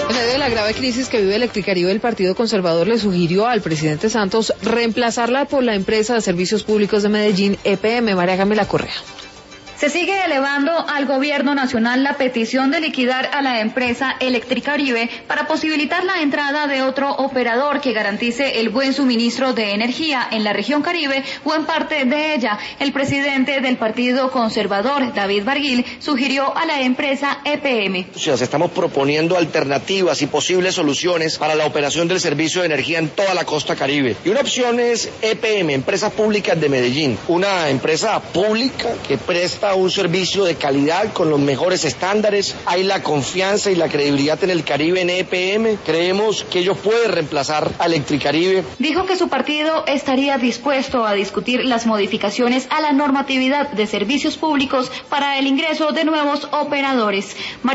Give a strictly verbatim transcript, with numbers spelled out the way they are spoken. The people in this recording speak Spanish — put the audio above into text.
En medio de la grave crisis que vive Electricaribe, el Partido Conservador le sugirió al presidente Santos reemplazarla por la empresa de servicios públicos de Medellín, E P M. María Camila Correa. Se sigue elevando al gobierno nacional la petición de liquidar a la empresa Electricaribe para posibilitar la entrada de otro operador que garantice el buen suministro de energía en la región Caribe o en parte de ella. El presidente del Partido Conservador, David Barguil, sugirió a la empresa E P M. O sea, estamos proponiendo alternativas y posibles soluciones para la operación del servicio de energía en toda la costa Caribe. Y una opción es E P M, Empresas Públicas de Medellín, una empresa pública que presta un servicio de calidad con los mejores estándares. Hay la confianza y la credibilidad en el Caribe en E P M. Creemos que ellos pueden reemplazar a Electricaribe. Dijo que su partido estaría dispuesto a discutir las modificaciones a la normatividad de servicios públicos para el ingreso de nuevos operadores.